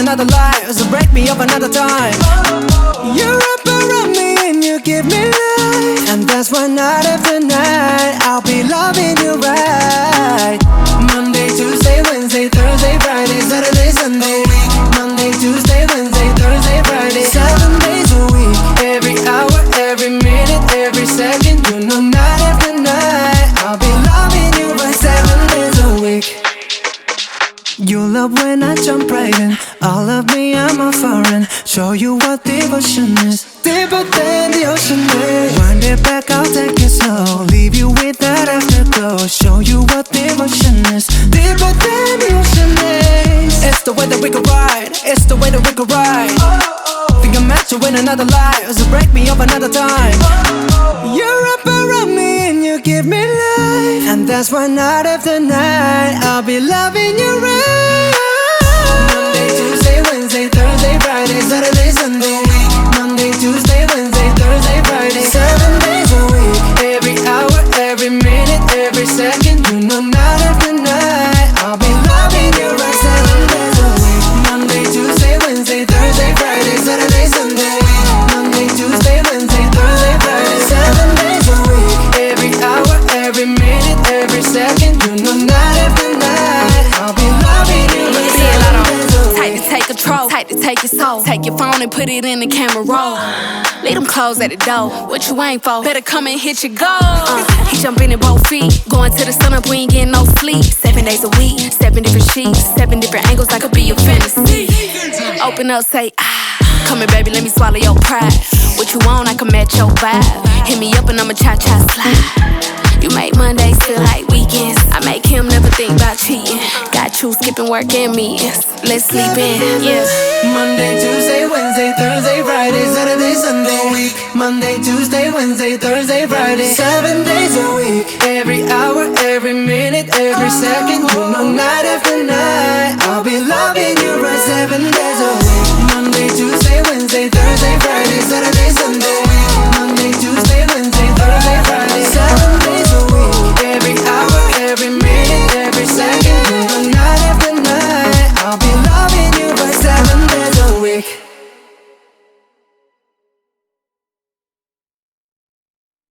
another life, so break me up another time. You wrap around me and you give me life, and that's why night after night I'll be loving you right. Monday, Tuesday, Wednesday, Thursday, Friday, Saturday, Sunday. Monday, Tuesday, Wednesday, Thursday, Friday, 7 days a week. Every hour, every minute, every second. You know night after night I'll be loving you right 7 days a week. You love when I jump right in. All of me, I'm a foreign. Show you what devotion is, deeper than the ocean is. Wind it back, I'll take it slow. Leave you with that afterglow. Show you what devotion is, deeper than the ocean is. It's the way that we could ride, it's the way that we could ride. Think I'm meant to win another life, so break me up another time. You're up around me and you give me life, and that's why night after night I'll be loving you right. Monday, Tuesday, Wednesday, Thursday, Friday, Saturday, Sunday. Monday, Tuesday, Wednesday, Thursday, Friday, 7 days a week. Every hour, every minute, every second. You know night after night I'll be loving you right 7 days a week. Monday, Tuesday, Wednesday, Thursday, Friday, Saturday, Sunday. Monday, Tuesday, Wednesday, Thursday, Friday, 7 days a week. Every hour, every minute, every second. You know night after night I'll be loving you right 7 days a week. Tight to take control, tight to take your soul. Take your phone and put it in the camera roll. Leave them clothes at the door. What you ain't for? Better come and hit your goal. He jumping in both feet. Going to the sun up, we ain't getting no sleep. 7 days a week, 7 different sheets, 7 different angles, that could be your fantasy. Open up, say ah. Come here, baby, let me swallow your pride. What you want, I can match your vibe. Hit me up and I'ma cha-cha slide. You make Mondays feel like weekends. I make him never think about cheating. Got you skipping work and meetings. Let's sleep in, yeah. Monday, Tuesday, Wednesday, Thursday, Friday, Saturday, Sunday. Monday, Tuesday, Wednesday, Thursday, Friday, 7 days a week. Every hour, every minute, every second. You know night after night I'll be loving you right 7 days a week. Monday, Tuesday, Wednesday, Thursday, Friday, Saturday,